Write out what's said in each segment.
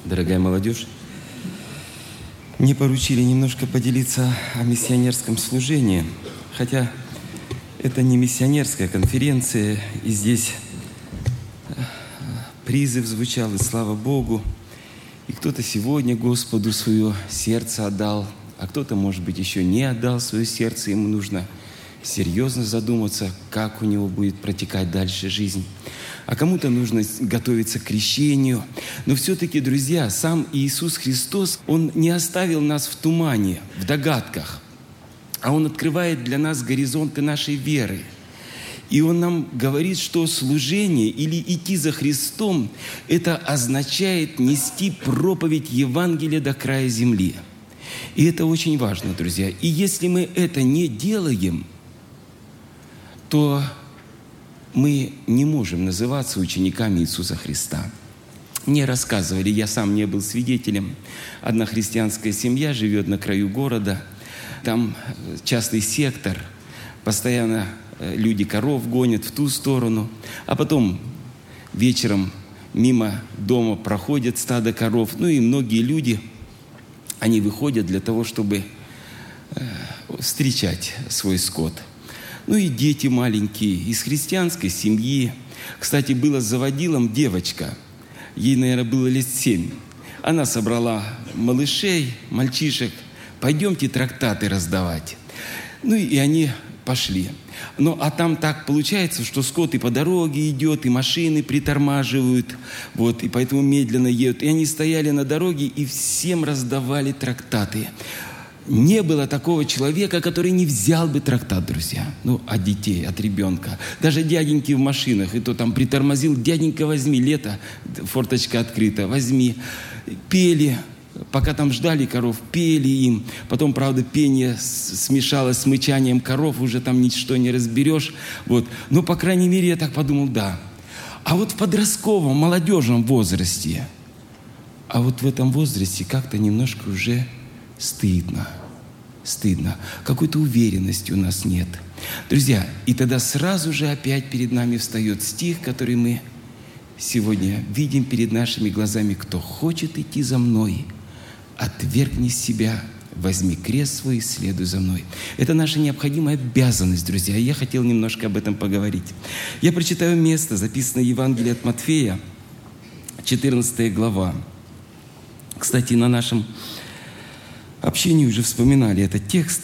дорогая молодежь. Мне поручили немножко поделиться о миссионерском служении, хотя это не миссионерская конференция, и здесь призыв звучал, и слава Богу, и кто-то сегодня Господу свое сердце отдал, а кто-то, может быть, еще не отдал свое сердце, ему нужно серьезно задуматься, как у него будет протекать дальше жизнь. А кому-то нужно готовиться к крещению. Но все-таки, друзья, сам Иисус Христос, Он не оставил нас в тумане, в догадках, а Он открывает для нас горизонты нашей веры. И Он нам говорит, что служение или идти за Христом – это означает нести проповедь Евангелия до края земли. И это очень важно, друзья. И если мы это не делаем, то мы не можем называться учениками Иисуса Христа. Мне рассказывали, я сам не был свидетелем, одна христианская семья живет на краю города, там частный сектор, постоянно люди коров гонят в ту сторону, а потом вечером мимо дома проходят стадо коров, ну и многие люди, они выходят для того, чтобы встречать свой скот. Ну и дети маленькие, из христианской семьи. Кстати, была заводилом девочка, ей, наверное, было лет 7. Она собрала малышей, мальчишек, пойдемте трактаты раздавать. Ну и они пошли. Ну а там так получается, что скот и по дороге идет, и машины притормаживают, вот, и поэтому медленно едут. И они стояли на дороге и всем раздавали трактаты. Не было такого человека, который не взял бы трактат, друзья. Ну, от детей, от ребенка. Даже дяденьки в машинах, и то там притормозил, дяденька, возьми, лето, форточка открыта, возьми. Пели, пока там ждали коров, пели им. Потом, правда, пение смешалось с мычанием коров, уже там ничто не разберешь. Вот. Но, по крайней мере, я так подумал, да. А вот в подростковом, молодежном возрасте, а вот в этом возрасте как-то немножко уже стыдно. Какой-то уверенности у нас нет. Друзья, и тогда сразу же опять перед нами встает стих, который мы сегодня видим перед нашими глазами. «Кто хочет идти за мной, отвергни себя, возьми крест свой и следуй за мной». Это наша необходимая обязанность, друзья. И я хотел немножко об этом поговорить. Я прочитаю место, записанное в Евангелии от Матфея, 14 глава. Кстати, на нашем общении уже вспоминали этот текст.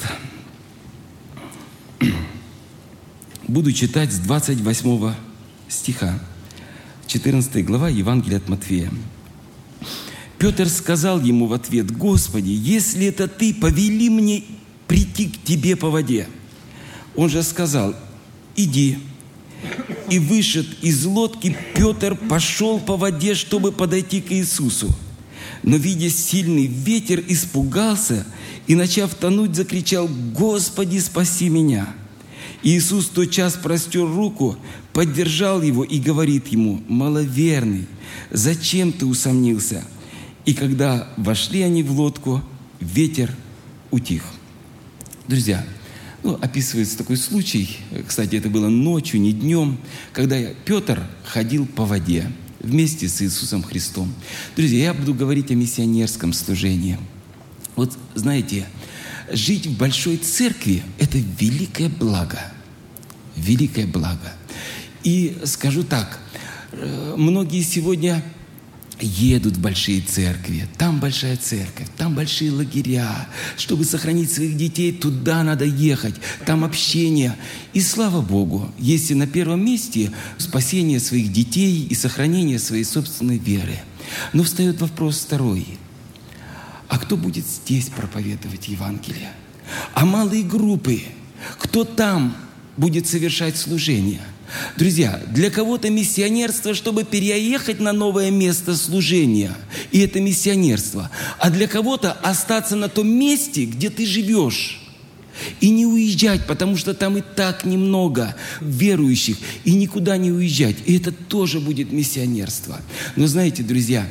Буду читать с 28 стиха. 14 глава Евангелия от Матфея. Петр сказал ему в ответ: «Господи, если это Ты, повели мне прийти к Тебе по воде». Он же сказал: «Иди». И вышед из лодки, Петр пошел по воде, чтобы подойти к Иисусу. Но, видя сильный ветер, испугался и, начав тонуть, закричал: «Господи, спаси меня!» Иисус тотчас простер руку, поддержал его и говорит ему: «Маловерный, зачем ты усомнился?» И когда вошли они в лодку, ветер утих. Друзья, описывается такой случай, кстати, это было ночью, не днем, когда Петр ходил по воде вместе с Иисусом Христом. Друзья, я буду говорить о миссионерском служении. Вот знаете, жить в большой церкви – это великое благо. Великое благо. И скажу так, многие сегодня едут в большие церкви, там большая церковь, там большие лагеря. Чтобы сохранить своих детей, туда надо ехать, там общение. И слава Богу, если на первом месте спасение своих детей и сохранение своей собственной веры. Но встает вопрос второй. А кто будет здесь проповедовать Евангелие? А малые группы? Кто там будет совершать служение? Друзья, для кого-то миссионерство, чтобы переехать на новое место служения, и это миссионерство. А для кого-то остаться на том месте, где ты живешь, и не уезжать, потому что там и так немного верующих, и никуда не уезжать. И это тоже будет миссионерство. Но знаете, друзья,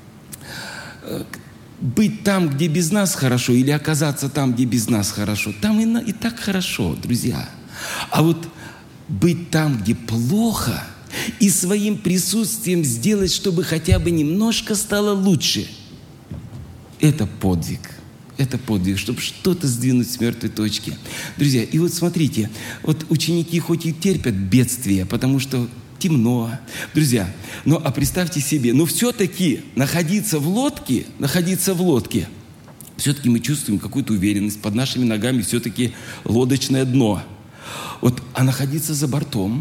быть там, где без нас хорошо, или оказаться там, где без нас хорошо, там и так хорошо, друзья. А вот быть там, где плохо, и своим присутствием сделать, чтобы хотя бы немножко стало лучше. Это подвиг. Это подвиг, чтобы что-то сдвинуть с мертвой точки. Друзья, и вот смотрите, вот ученики хоть и терпят бедствия, потому что темно. Друзья, а представьте себе, но все-таки находиться в лодке, все-таки мы чувствуем какую-то уверенность, под нашими ногами все-таки лодочное дно. А находиться за бортом,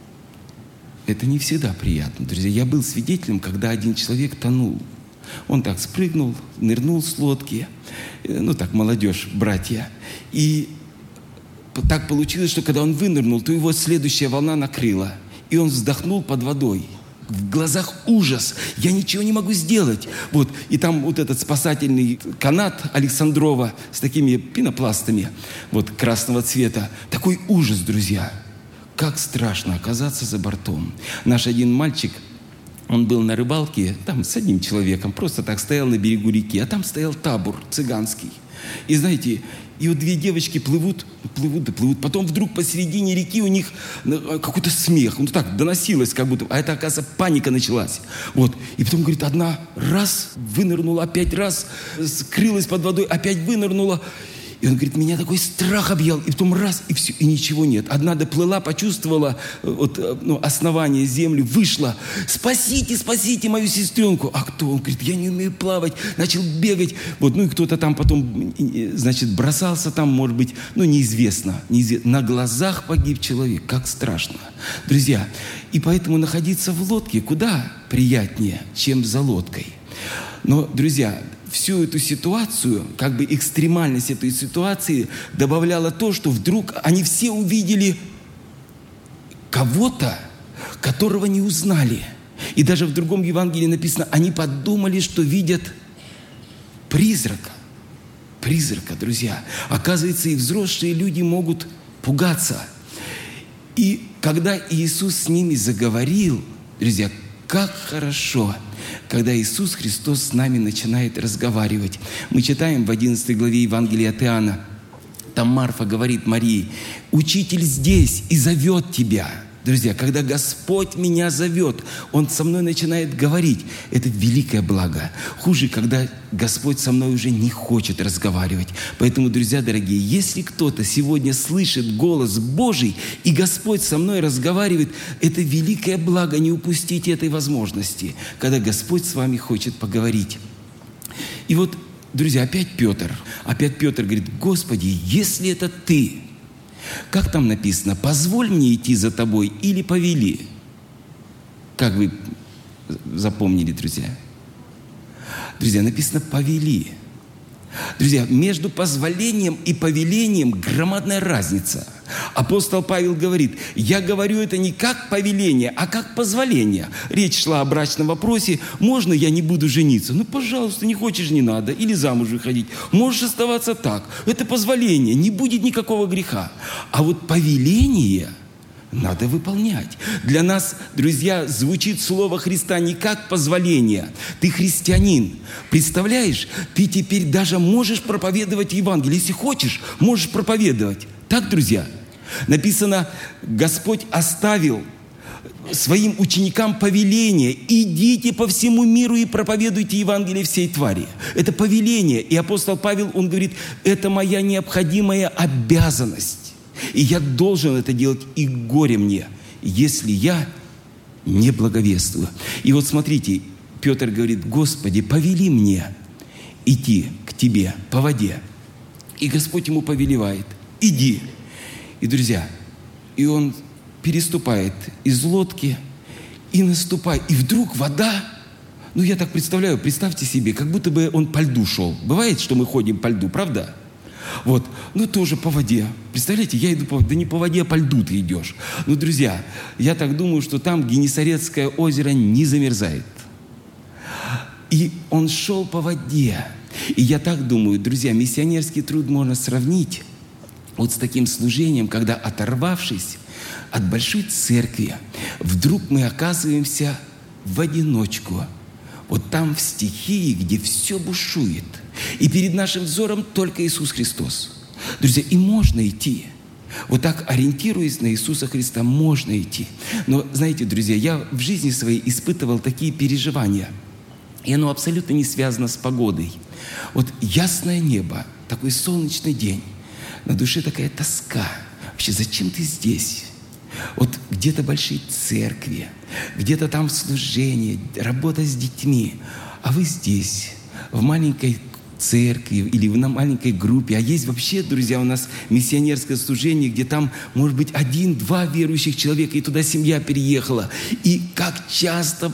это не всегда приятно. Друзья, я был свидетелем, когда один человек тонул. Он так спрыгнул, нырнул с лодки, так молодежь, братья. И так получилось, что когда он вынырнул, то его следующая волна накрыла. И он вздохнул под водой. В глазах ужас. Я ничего не могу сделать. И там этот спасательный канат Александрова с такими пенопластами красного цвета. Такой ужас, друзья. Как страшно оказаться за бортом. Наш один мальчик, он был на рыбалке, там с одним человеком, просто так стоял на берегу реки, а там стоял табор цыганский. И знаете, и две девочки плывут, потом вдруг посередине реки у них какой-то смех, так доносилось как будто, а это, оказывается, паника началась. И потом, говорит, одна раз вынырнула, опять раз скрылась под водой, опять вынырнула. И он говорит, меня такой страх объял, и потом раз, и все, и ничего нет. Одна доплыла, почувствовала основание земли, вышла. Спасите мою сестренку. А кто? Он говорит, я не умею плавать. Начал бегать. И кто-то там потом, бросался там, может быть, неизвестно. На глазах погиб человек. Как страшно. Друзья, и поэтому находиться в лодке куда приятнее, чем за лодкой. Но, друзья, всю эту ситуацию, экстремальность этой ситуации добавляла то, что вдруг они все увидели кого-то, которого не узнали. И даже в другом Евангелии написано, они подумали, что видят призрака. Призрака, друзья. Оказывается, и взрослые люди могут пугаться. И когда Иисус с ними заговорил, друзья, как хорошо, когда Иисус Христос с нами начинает разговаривать. Мы читаем в 11 главе Евангелия от Иоанна. Там Марфа говорит Марии, «Учитель здесь и зовет тебя». Друзья, когда Господь меня зовет, Он со мной начинает говорить. Это великое благо. Хуже, когда Господь со мной уже не хочет разговаривать. Поэтому, друзья дорогие, если кто-то сегодня слышит голос Божий, и Господь со мной разговаривает, это великое благо. Не упустите этой возможности, когда Господь с вами хочет поговорить. И друзья, опять Петр говорит, «Господи, если это Ты, как там написано, позволь мне идти за тобой или повели?» Как вы запомнили, друзья? Друзья, написано «повели». Друзья, между позволением и повелением громадная разница. Апостол Павел говорит, я говорю это не как повеление, а как позволение. Речь шла о брачном вопросе. Можно я не буду жениться? Пожалуйста, не хочешь, не надо. Или замуж выходить. Можешь оставаться так. Это позволение, не будет никакого греха. А повеление надо выполнять. Для нас, друзья, звучит слово Христа не как позволение. Ты христианин. Представляешь, ты теперь даже можешь проповедовать Евангелие. Если хочешь, можешь проповедовать. Так, друзья? Написано, Господь оставил своим ученикам повеление. Идите по всему миру и проповедуйте Евангелие всей твари. Это повеление. И апостол Павел, он говорит, это моя необходимая обязанность. И я должен это делать, и горе мне, если я не благовествую. И смотрите, Петр говорит, Господи, повели мне идти к Тебе по воде. И Господь ему повелевает, иди. И, друзья, и он переступает из лодки и наступает. И вдруг вода, я так представляю, представьте себе, как будто бы он по льду шел. Бывает, что мы ходим по льду, правда? Тоже по воде. Представляете, я иду да не по воде, а по льду ты идешь. Друзья, я так думаю, что там Генесарецкое озеро не замерзает. И он шел по воде. И я так думаю, друзья, миссионерский труд можно сравнить с таким служением, когда, оторвавшись от большой церкви, вдруг мы оказываемся в одиночку. Там в стихии, где все бушует. И перед нашим взором только Иисус Христос. Друзья, и можно идти. Вот так, ориентируясь на Иисуса Христа, можно идти. Но, знаете, друзья, я в жизни своей испытывал такие переживания. И оно абсолютно не связано с погодой. Вот ясное небо, такой солнечный день, на душе такая тоска. Вообще, зачем ты здесь? Вот где-то большие церкви, где-то там служение, работа с детьми, а вы здесь, в маленькой церкви или на маленькой группе. А есть вообще, друзья, у нас миссионерское служение, где там, может быть, 1-2 верующих человека, и туда семья переехала. И как часто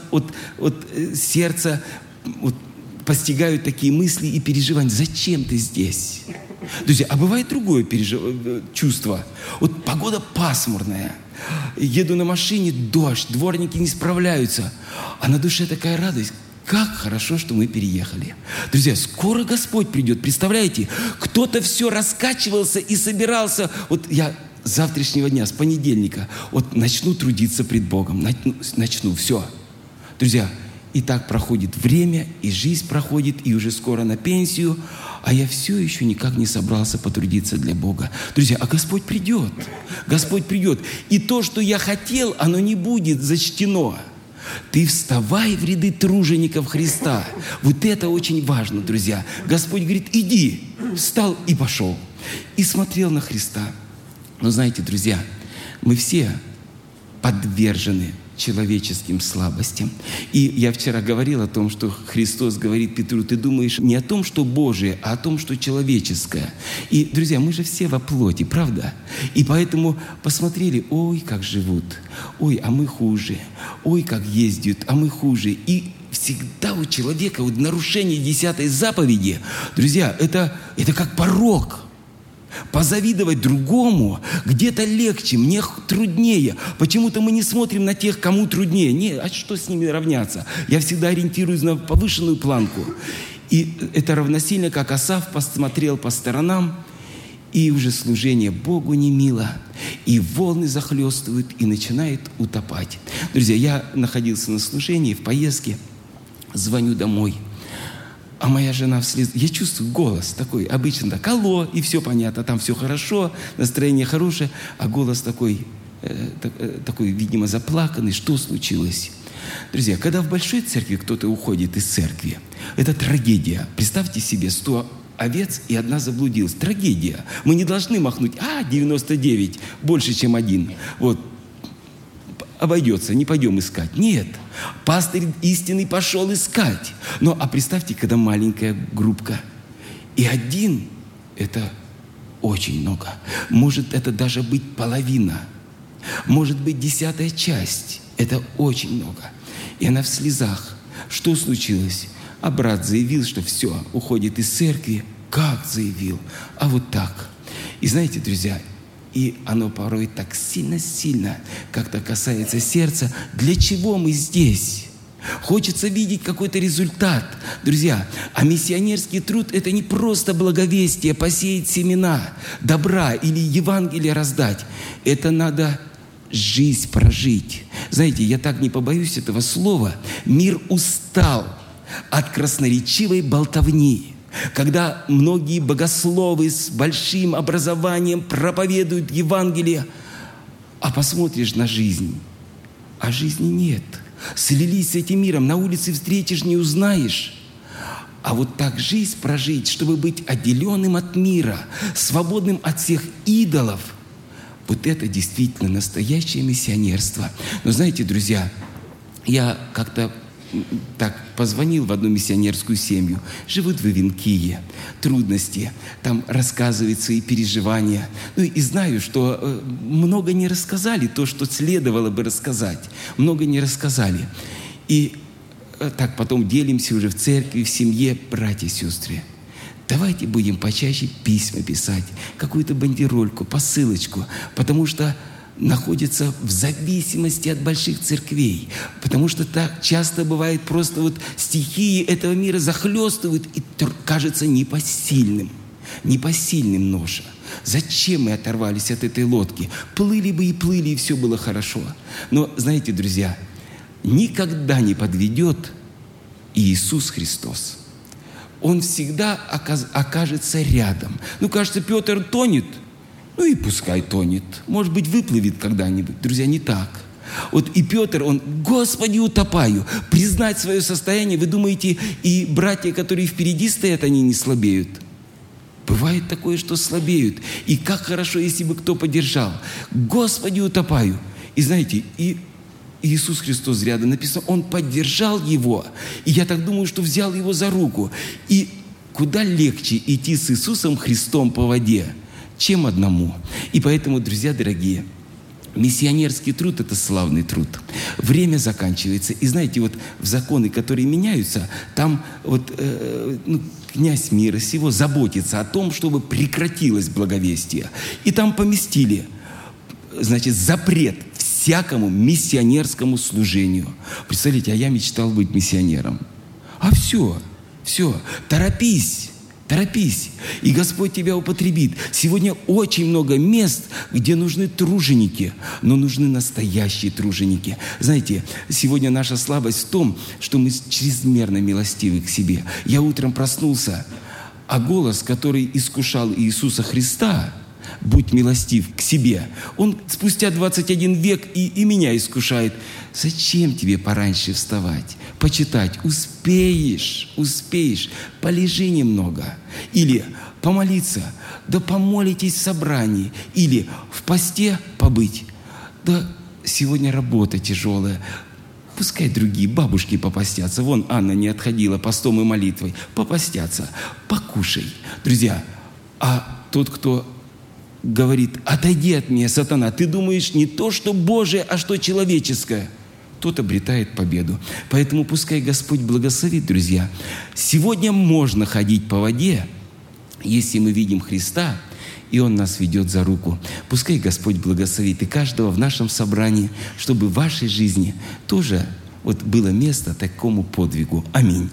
сердце постигают такие мысли и переживания. Зачем ты здесь? Друзья, а бывает другое чувство. Вот погода пасмурная. Еду на машине, дождь, дворники не справляются. А на душе такая радость. Как хорошо, что мы переехали. Друзья, скоро Господь придет. Представляете, кто-то все раскачивался и собирался. Вот я с завтрашнего дня, с понедельника, вот начну трудиться пред Богом. Начну, все. Друзья, и так проходит время, и жизнь проходит, и уже скоро на пенсию, а я все еще никак не собрался потрудиться для Бога. Друзья, а Господь придет. Господь придет. И то, что я хотел, оно не будет зачтено. Ты вставай в ряды тружеников Христа. Вот это очень важно, друзья. Господь говорит, иди. Встал и пошел. И смотрел на Христа. Но знаете, друзья, мы все подвержены человеческим слабостям. И я вчера говорил о том, что Христос говорит Петру, ты думаешь не о том, что Божие, а о том, что человеческое. И, друзья, мы же все во плоти, правда? И поэтому посмотрели, ой, как живут, ой, а мы хуже, ой, как ездят, а мы хуже. И всегда у человека вот нарушение 10-й заповеди, друзья, это как порок. Позавидовать другому где-то легче, мне труднее. Почему-то мы не смотрим на тех, кому труднее. Не, а что с ними равняться? Я всегда ориентируюсь на повышенную планку. И это равносильно, как Асав посмотрел по сторонам, и уже служение Богу не мило, и волны захлестывают, и начинает утопать. Друзья, я находился на служении, в поездке, звоню домой. А моя жена вслед... Я чувствую голос такой, обычно так, алло, и все понятно, там все хорошо, настроение хорошее, а голос такой, видимо, заплаканный, что случилось? Друзья, когда в большой церкви кто-то уходит из церкви, это трагедия. Представьте себе, 100 овец и одна заблудилась. Трагедия. Мы не должны махнуть, 99, больше, чем один. Вот. Обойдется, не пойдем искать. Нет, пастырь истинный пошел искать. А представьте, когда маленькая группка, и один – это очень много. Может, это даже быть половина. Может быть, 10-я часть. Это очень много. И она в слезах. Что случилось? А брат заявил, что все, уходит из церкви. Как заявил? А вот так. И знаете, друзья, и оно порой так сильно-сильно как-то касается сердца. Для чего мы здесь? Хочется видеть какой-то результат. Друзья, а миссионерский труд – это не просто благовестие, посеять семена добра или Евангелие раздать. Это надо жизнь прожить. Знаете, я так не побоюсь этого слова. Мир устал от красноречивой болтовни. Когда многие богословы с большим образованием проповедуют Евангелие, а посмотришь на жизнь, а жизни нет. Слились с этим миром, на улице встретишь, не узнаешь. А вот так жизнь прожить, чтобы быть отделенным от мира, свободным от всех идолов, вот это действительно настоящее миссионерство. Но знаете, друзья, я как-то так позвонил в одну миссионерскую семью. Живут в Ивенкие, трудности, там рассказывают свои переживания. И знаю, что много не рассказали, то, что следовало бы рассказать. Много не рассказали. И так потом делимся уже в церкви, в семье, братья и сестры. Давайте будем почаще письма писать, какую-то бандерольку, посылочку, потому что находятся в зависимости от больших церквей. Потому что так часто бывает просто стихии этого мира захлестывают и кажется непосильным ноша. Зачем мы оторвались от этой лодки? Плыли бы и плыли, и все было хорошо. Но, знаете, друзья, никогда не подведет Иисус Христос. Он всегда окажется рядом. Кажется, Петр тонет. Ну и пускай тонет. Может быть, выплывет когда-нибудь. Друзья, не так. Вот и Петр, он: «Господи, утопаю». Признать свое состояние, вы думаете, и братья, которые впереди стоят, они не слабеют? Бывает такое, что слабеют. И как хорошо, если бы кто поддержал. «Господи, утопаю». И знаете, и Иисус Христос рядом написано, Он поддержал его. И я так думаю, что взял его за руку. И куда легче идти с Иисусом Христом по воде, чем одному. И поэтому, друзья дорогие, миссионерский труд – это славный труд. Время заканчивается. И знаете, вот в законы, которые меняются, там вот князь мира сего заботится о том, чтобы прекратилось благовестие. И там поместили, значит, запрет всякому миссионерскому служению. Представляете, а я мечтал быть миссионером. А все, торопись. И Господь тебя употребит. Сегодня очень много мест, где нужны труженики, но нужны настоящие труженики. Знаете, сегодня наша слабость в том, что мы чрезмерно милостивы к себе. Я утром проснулся, а голос, который искушал Иисуса Христа, «Будь милостив к себе», он спустя 21 век и меня искушает. Зачем тебе пораньше вставать? Почитать успеешь, полежи немного. Или помолиться, да помолитесь в собрании. Или в посте побыть. Да сегодня работа тяжелая. Пускай другие бабушки попостятся. Вон Анна не отходила постом и молитвой. Попостятся. Покушай. Друзья, а тот, кто говорит: «Отойди от меня, сатана, ты думаешь не то, что Божие, а что человеческое», тот обретает победу. Поэтому пускай Господь благословит, друзья. Сегодня можно ходить по воде, если мы видим Христа, и Он нас ведет за руку. Пускай Господь благословит и каждого в нашем собрании, чтобы в вашей жизни тоже вот было место такому подвигу. Аминь.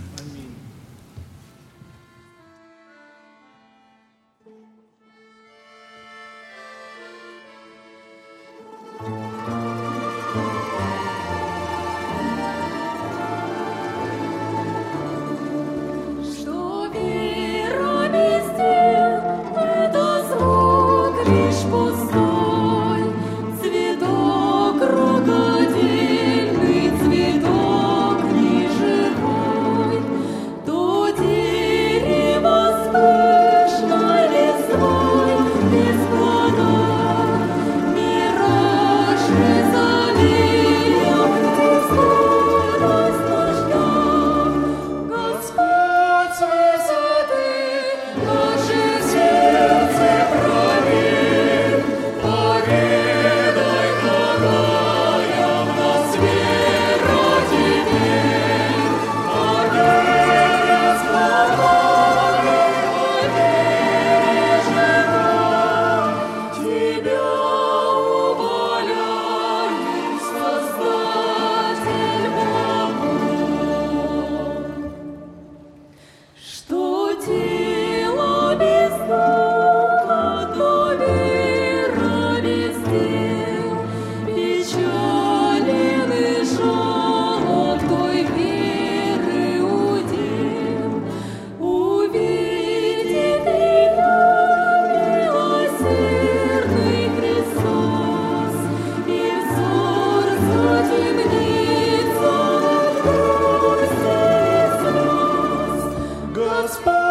Господь.